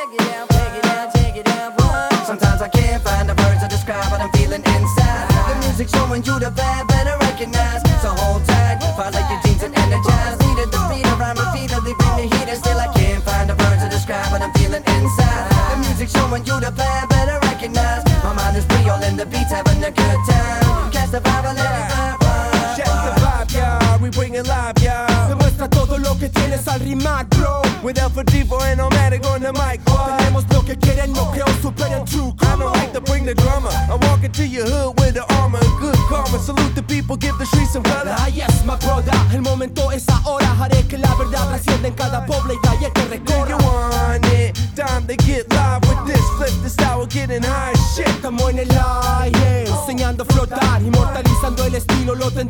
take it down, one. Sometimes I can't find the words to describe what I'm feeling inside. The music showing you the vibe, better recognize. So hold tight, fight like your jeans and energize. Needed the beat around repeatedly, bring the heat, and still I can't find the words to describe what I'm feeling inside. The music showing you the vibe, better recognize. My mind is free, all in the beats, having a good time. Catch the vibe, let it vibe. Check the vibe, yeah, we bring it live, yeah. Demuestra todo lo que tienes al rimar, bro. With Alpha Divo and Omatic on the mic, what? Tenemos lo que quieren, no creo super en true. I don't like to bring the drama. I walk into your hood with the armor and good karma. Salute the people, give the streets some color. Ah, yes, my brother, el momento es ahora. Haré que la verdad trascienda en cada pueblo y calle que Do you recorra. want it? Time to get live with this. Flip the style, we're getting high as shit. Estamos en el aire, enseñando a flotar, inmortalizando el estilo, lo tendré